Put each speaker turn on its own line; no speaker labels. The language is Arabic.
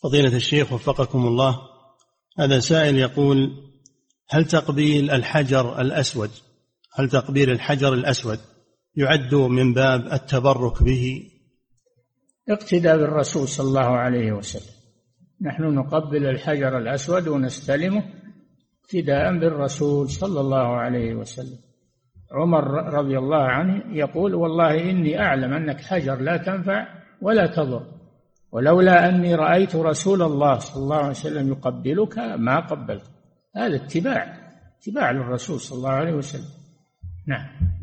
فضيلة الشيخ وفقكم الله، هذا سائل يقول: هل تقبيل الحجر الأسود يعد من باب التبرك به؟
اقتداء بالرسول صلى الله عليه وسلم، نحن نقبل الحجر الأسود ونستلمه اقتداء بالرسول صلى الله عليه وسلم. عمر رضي الله عنه يقول: والله إني أعلم أنك حجر لا تنفع ولا تضر، ولولا أني رأيت رسول الله صلى الله عليه وسلم يقبلك ما قبلت. هذا اتباع للرسول صلى الله عليه وسلم. نعم.